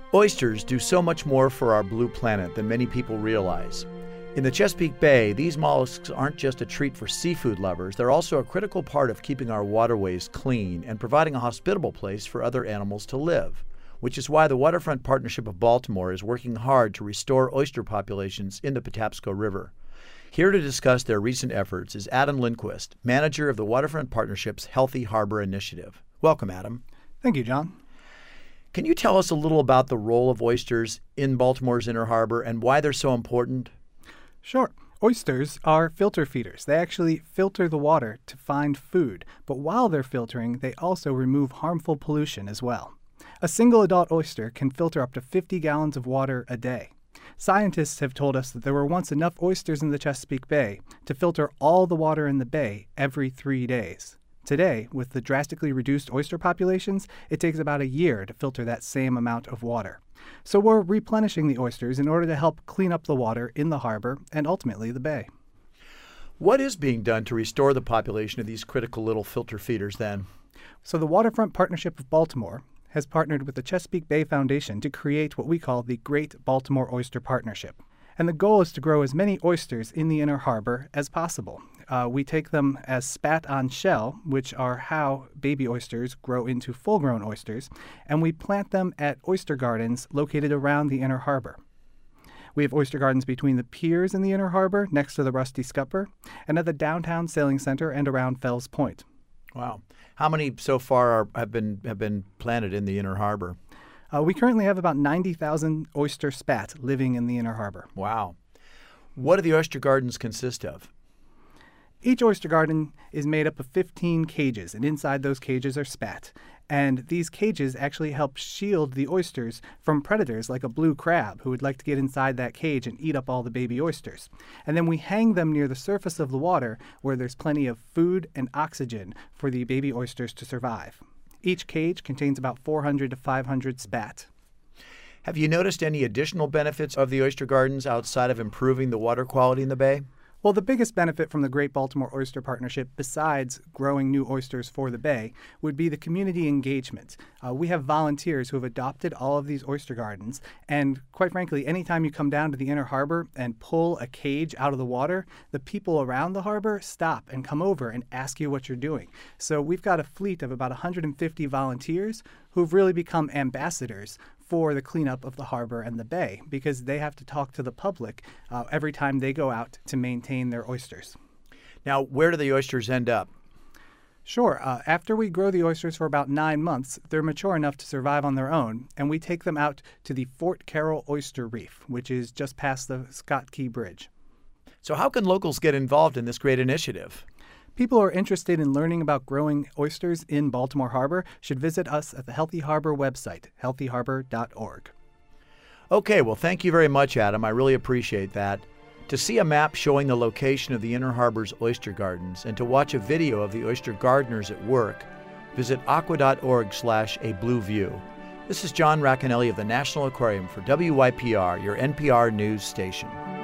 Oysters do so much more for our blue planet than many people realize. In the Chesapeake Bay, these mollusks aren't just a treat for seafood lovers, they're also a critical part of keeping our waterways clean and providing a hospitable place for other animals to live, which is why the Waterfront Partnership of Baltimore is working hard to restore oyster populations in the Patapsco River. Here to discuss their recent efforts is Adam Lindquist, manager of the Waterfront Partnership's Healthy Harbor Initiative. Welcome, Adam. Thank you, John. Can you tell us a little about the role of oysters in Baltimore's Inner Harbor and why they're so important? Sure. Oysters are filter feeders. They actually filter the water to find food, but while they're filtering, they also remove harmful pollution as well. A single adult oyster can filter up to 50 gallons of water a day. Scientists have told us that there were once enough oysters in the Chesapeake Bay to filter all the water in the bay every 3 days. Today, with the drastically reduced oyster populations, it takes about a year to filter that same amount of water. So we're replenishing the oysters in order to help clean up the water in the harbor and ultimately the bay. What is being done to restore the population of these critical little filter feeders then? So the Waterfront Partnership of Baltimore has partnered with the Chesapeake Bay Foundation to create what we call the Great Baltimore Oyster Partnership. And the goal is to grow as many oysters in the Inner Harbor as possible. We take them as spat on shell, which are how baby oysters grow into full-grown oysters, and we plant them at oyster gardens located around the Inner Harbor. We have oyster gardens between the piers in the Inner Harbor, next to the Rusty Scupper, and at the downtown sailing center and around Fells Point. Wow. How many so far have been planted in the Inner Harbor? We currently have about 90,000 oyster spat living in the Inner Harbor. Wow. What do the oyster gardens consist of? Each oyster garden is made up of 15 cages, and inside those cages are spat. And these cages actually help shield the oysters from predators like a blue crab who would like to get inside that cage and eat up all the baby oysters. And then we hang them near the surface of the water where there's plenty of food and oxygen for the baby oysters to survive. Each cage contains about 400 to 500 spat. Have you noticed any additional benefits of the oyster gardens outside of improving the water quality in the bay? Well, the biggest benefit from the Great Baltimore Oyster Partnership, besides growing new oysters for the bay, would be the community engagement. We have volunteers who have adopted all of these oyster gardens, and quite frankly, anytime you come down to the Inner Harbor and pull a cage out of the water, the people around the harbor stop and come over and ask you what you're doing. So we've got a fleet of about 150 volunteers who've really become ambassadors for the cleanup of the harbor and the bay because they have to talk to the public every time they go out to maintain their oysters. Now, where do the oysters end up? Sure. After we grow the oysters for about 9 months, they're mature enough to survive on their own, and we take them out to the Fort Carroll Oyster Reef, which is just past the Scott Key Bridge. So how can locals get involved in this great initiative? People who are interested in learning about growing oysters in Baltimore Harbor should visit us at the Healthy Harbor website, healthyharbor.org. Okay, well, thank you very much, Adam. I really appreciate that. To see a map showing the location of the Inner Harbor's oyster gardens and to watch a video of the oyster gardeners at work, visit aqua.org/ablueview. This is John Racanelli of the National Aquarium for WYPR, your NPR news station.